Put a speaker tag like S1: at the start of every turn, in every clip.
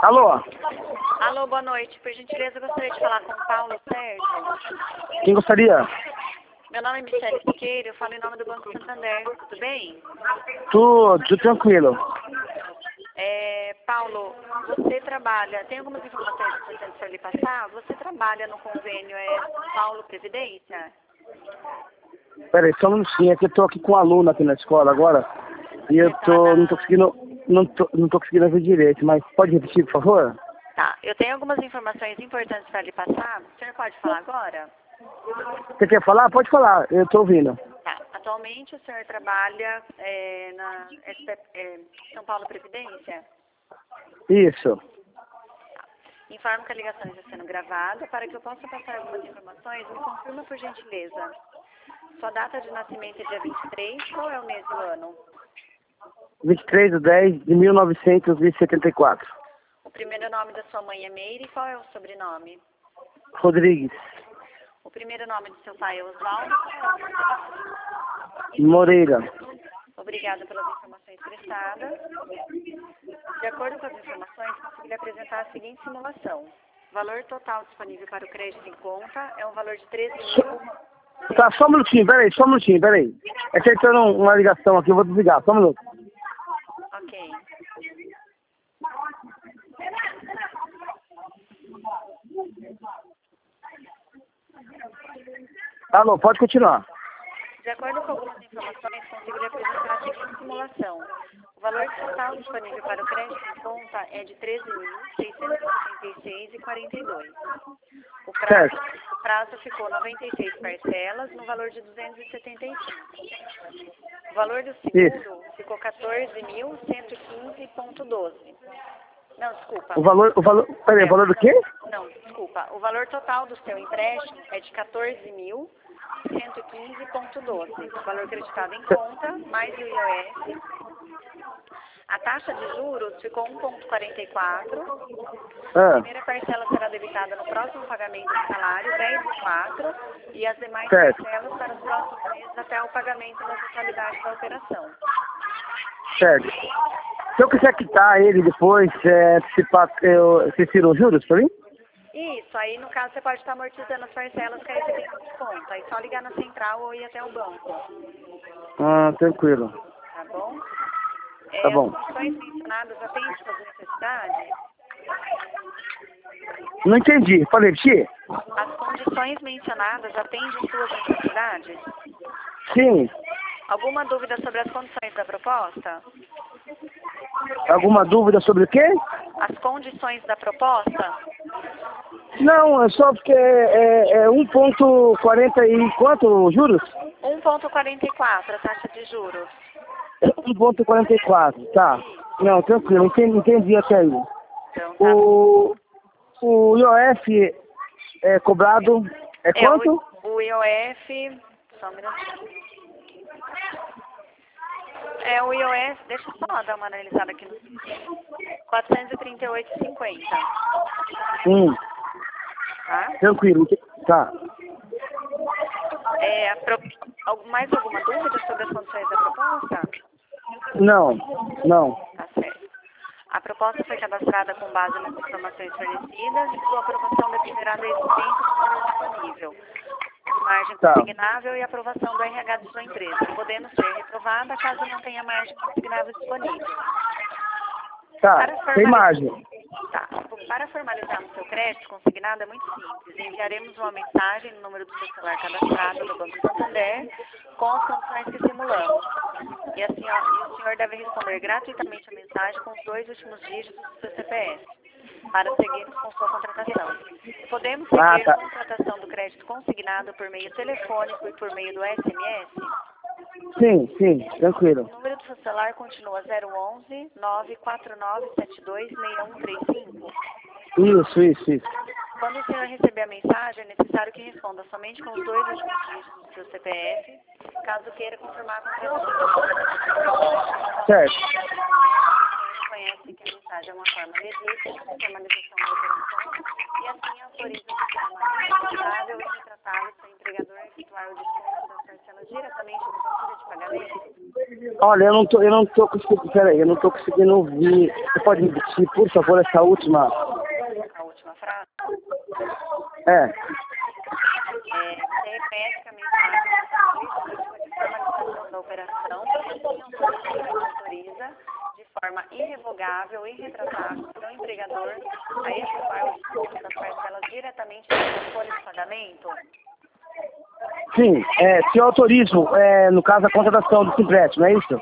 S1: Alô?
S2: Alô, boa noite. Por gentileza, eu gostaria de falar com o Paulo Sérgio.
S1: Quem gostaria?
S2: Meu nome é Michele Siqueira, eu falo em nome do Banco Santander. Tudo bem?
S1: Tudo tranquilo.
S2: Paulo, você trabalha... Tem algumas informações importantes para lhe passar? Você trabalha no convênio São Paulo Previdência?
S1: Peraí, só um minutinho, é que eu tô aqui com um aluno aqui na escola agora. E eu não tô conseguindo... Não tô conseguindo ver direito, mas pode repetir, por favor?
S2: Tá, eu tenho algumas informações importantes para lhe passar. O senhor pode falar agora?
S1: Você quer falar? Pode falar, eu tô ouvindo.
S2: Tá. Atualmente o senhor trabalha na São Paulo Previdência?
S1: Isso.
S2: Informo que a ligação está sendo gravada. Para que eu possa passar algumas informações, me confirma por gentileza. Sua data de nascimento é dia 23, qual é o mês e o ano?
S1: 23/10/1974.
S2: O primeiro nome da sua mãe é Meire, qual é o sobrenome?
S1: Rodrigues.
S2: O primeiro nome do seu pai é Oswaldo, qual é o sobrenome?
S1: Moreira.
S2: Obrigada pelas informações prestadas. De acordo com as informações, consegui lhe apresentar a seguinte simulação. O valor total disponível para o crédito em conta é um valor de 13 mil...
S1: Tá, só um minutinho, peraí. É que entrando uma ligação aqui, eu vou desligar, só um minuto.
S2: Ok.
S1: Alô, pode continuar.
S2: De acordo com algumas informações, consigo lhe apresentar a seguinte simulação. O valor total disponível para o crédito em conta é de R$ 13.666,42. O prazo ficou 96 parcelas, no valor de 275. O valor do seguro ficou 14.115,12. Não, desculpa.
S1: O valor do quê?
S2: Não, desculpa. O valor total do seu empréstimo é de 14.115,12. O valor acreditado em conta, mais o IOF. A taxa de juros ficou 1,44. A primeira parcela será debitada no próximo pagamento do salário, 10/4, e as demais parcelas para os próximos meses até o pagamento da totalidade da operação.
S1: Certo. Se eu quiser quitar ele depois, vocês tiram os juros pra mim?
S2: Isso, aí no caso você pode estar amortizando as parcelas que aí você tem desconto. Aí só ligar na central ou ir até o banco.
S1: Ah, tranquilo.
S2: Tá bom?
S1: Tá bom.
S2: As condições mencionadas atendem suas necessidades?
S1: Não entendi. Pode repetir?
S2: As condições mencionadas atendem suas necessidades?
S1: Sim.
S2: Alguma dúvida sobre as condições da proposta?
S1: Alguma dúvida sobre o quê?
S2: As condições da proposta?
S1: Não, é só porque é 1,40 e quanto juros?
S2: 1,44 a taxa de juros.
S1: 1,44, tá. Não, tranquilo, entendi até aí.
S2: Então, tá.
S1: O IOF é cobrado, quanto?
S2: O IOF, só um minutinho. O IOF, deixa eu só dar uma analisada aqui no sistema. 438,50. Tá?
S1: Tranquilo, tá.
S2: Mais alguma dúvida sobre as condições da proposta?
S1: Não.
S2: Tá certo. A proposta foi cadastrada com base nas informações fornecidas e sua aprovação dependerá da existência do valor disponível, de margem consignável e aprovação do RH de sua empresa, podendo ser reprovada caso não tenha margem consignável disponível.
S1: Tá, tem margem.
S2: Tá. Para formalizarmos seu crédito consignado é muito simples. Enviaremos uma mensagem no número do seu celular cadastrado no Banco Santander com as condições que simulamos. E assim, o senhor deve responder gratuitamente a mensagem com os 2 últimos dígitos do seu CPF para seguirmos com sua contratação. Podemos seguir a contratação do crédito consignado por meio telefônico e por meio do SMS?
S1: Sim, tranquilo.
S2: O número do seu celular continua 011 94972 6135.
S1: Isso.
S2: Quando o senhor receber a mensagem, é necessário que responda somente com os 2 últimos dígitos do seu CPF, caso queira confirmar a contratação.
S1: Certo.
S2: O senhor reconhece que a mensagem é uma forma legítima de formalização da operação e assim autoriza de forma responsável e retratável seu empregador a efetuar o desconto das parcelas diretamente do fatura de pagamento?
S1: Olha, eu não tô conseguindo, peraí, eu não tô conseguindo ouvir. Você pode repetir, por favor, essa última?
S2: A última frase.
S1: É.
S2: Você repete que a mensagem de formalização da operação e assim autoriza de forma irrevogável e irretratável o empregador a efetuar o desconto das parcelas diretamente na folha de pagamento?
S1: Sim, se eu autorizo, no caso, a contratação desse empréstimo, é isso?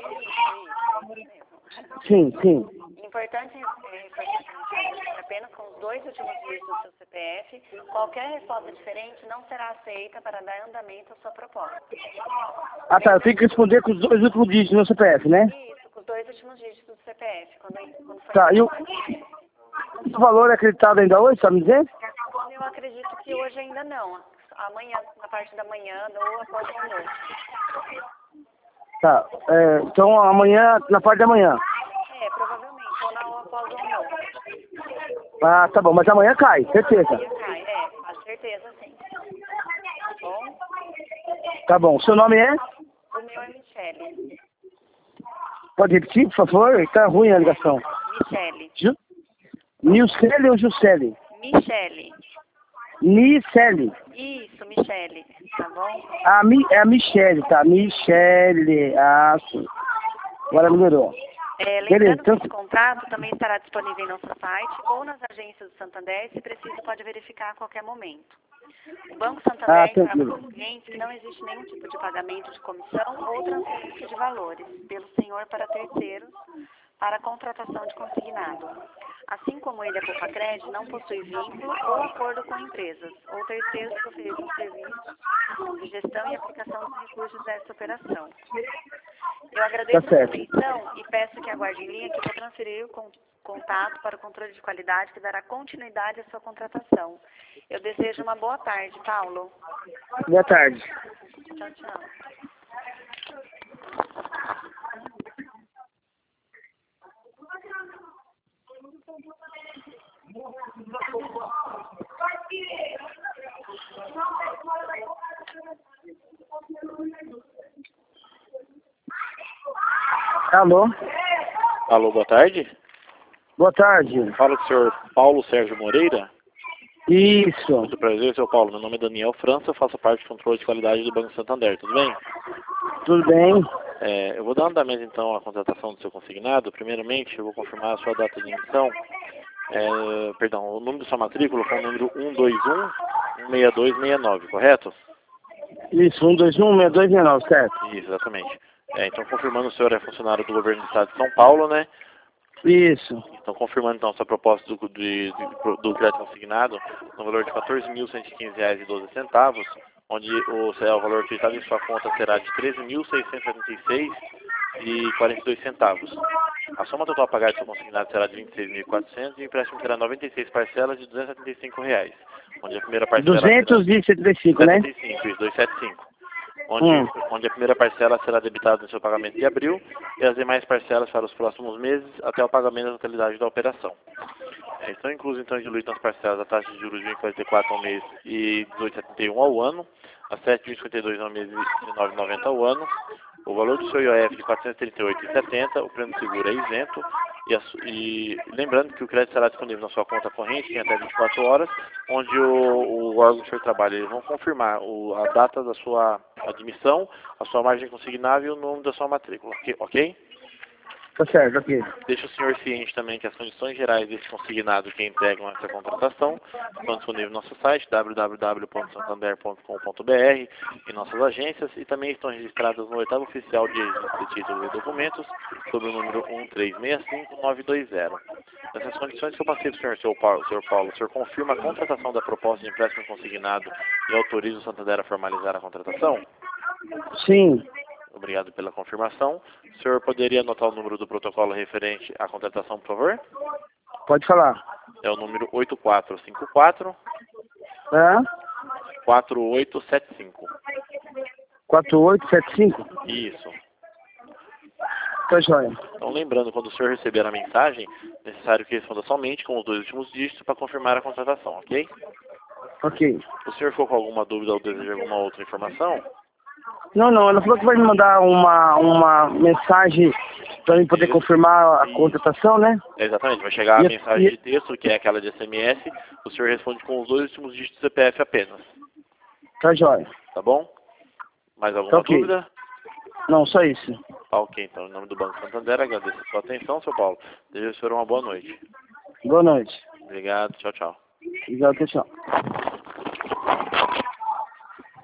S2: Isso
S1: Sim, sim.
S2: Importante reforçar apenas com os 2 últimos dígitos do seu CPF. Qualquer resposta diferente não será aceita para dar andamento à sua proposta.
S1: Ah, tá, eu tenho que responder com os 2 últimos dígitos do meu CPF, né?
S2: Isso, com os 2 últimos dígitos do CPF. Quando for
S1: Tá, e o valor é acreditado ainda hoje, sabe me dizer?
S2: Eu acredito que hoje ainda não. Amanhã, na parte da manhã ou após o almoço.
S1: Tá, então amanhã, na parte da manhã.
S2: Provavelmente, ou após o almoço.
S1: Ah, tá bom, mas amanhã cai, certeza.
S2: Amanhã cai, com certeza sim. Tá bom?
S1: Tá bom, seu nome é?
S2: O meu é Michele.
S1: Pode repetir, por favor? Tá ruim a ligação.
S2: Michele.
S1: Nilcele ou Juscele?
S2: Michele.
S1: Nicele.
S2: Isso, Michele. Tá bom?
S1: É a Michele, tá? Michele. Ah, sim. Agora melhorou.
S2: Lembrando que esse contrato também estará disponível em nosso site ou nas agências do Santander, se preciso pode verificar a qualquer momento. O Banco Santander informa aos clientes que não existe nenhum tipo de pagamento de comissão ou transferência de valores pelo senhor para terceiros para a contratação de consignado. Assim como ele, a Cofacred, não possui vínculo ou acordo com empresas ou terceiros que ofereçam serviços de gestão e aplicação dos recursos dessa operação. Eu agradeço a sua atenção e peço que aguarde em linha que vou transferir o contato para o controle de qualidade que dará continuidade à sua contratação. Eu desejo uma boa tarde, Paulo.
S1: Boa tarde.
S2: Tchau, tchau.
S1: Alô?
S3: Alô, boa tarde.
S1: Boa tarde.
S3: Fala com o senhor Paulo Sérgio Moreira.
S1: Isso.
S3: Muito prazer, senhor Paulo. Meu nome é Daniel França, eu faço parte do controle de qualidade do Banco Santander. Tudo bem?
S1: Tudo bem.
S3: Eu vou dar andamento, então, à contratação do seu consignado. Primeiramente, eu vou confirmar a sua data de emissão. O número da sua matrícula foi o número 121-16269, correto?
S1: Isso, 121-6269, certo?
S3: Isso, exatamente. Então, confirmando, o senhor é funcionário do governo do estado de São Paulo, né?
S1: Isso.
S3: Então, confirmando, então, sua proposta do crédito consignado no valor de R$ 14.115,12, onde o valor acreditado em sua conta será de R$ 13.676,42. A soma total a pagar de seu consignado será de R$ 26.400 e o empréstimo terá 96 parcelas de R$ 275, onde a primeira parcela
S1: 275,
S3: será
S1: né?
S3: 75, isso, 275. Onde a primeira parcela será debitada no seu pagamento de abril e as demais parcelas para os próximos meses até o pagamento da totalidade da operação. Estão inclusos, então, diluídos nas parcelas a taxa de juros de 1,44 ao mês e 18,71 ao ano, a 7,52 ao mês e 19,90 ao ano, o valor do seu IOF de 438,70, o prêmio de seguro é isento, e lembrando que o crédito será disponível na sua conta corrente em até 24 horas, onde o órgão do seu trabalho eles vão confirmar a data da sua admissão, a sua margem consignável e o nome da sua matrícula, ok?
S1: Tá certo, ok.
S3: Deixa o senhor ciente também que as condições gerais desse consignado que integram essa contratação estão disponíveis no nosso site www.santander.com.br, em nossas agências, e também estão registradas no oitavo oficial de registro de títulos e documentos sob o número 1365920. Nessas condições que eu passei para o senhor Paulo, o senhor confirma a contratação da proposta de empréstimo consignado e autoriza o Santander a formalizar a contratação?
S1: Sim.
S3: Obrigado pela confirmação. O senhor poderia anotar o número do protocolo referente à contratação, por favor?
S1: Pode falar.
S3: É o número 8454 4875.
S1: 4875?
S3: Isso.
S1: Tá joia.
S3: Então, lembrando, quando o senhor receber a mensagem, é necessário que responda somente com os 2 últimos dígitos para confirmar a contratação, ok?
S1: Ok.
S3: O senhor ficou com alguma dúvida ou deseja alguma outra informação?
S1: Não, ela falou que vai me mandar uma mensagem para eu poder confirmar a contratação, né?
S3: Exatamente, vai chegar a mensagem de texto, que é aquela de SMS, o senhor responde com os 2 últimos dígitos do CPF apenas.
S1: Tá jóia.
S3: Tá bom? Mais alguma dúvida?
S1: Não, só isso.
S3: Tá ok, então, em nome do Banco Santander, agradeço a sua atenção, seu Paulo. Desejo ao senhor uma boa noite.
S1: Boa noite.
S3: Obrigado, tchau, tchau.
S1: Obrigado, tchau.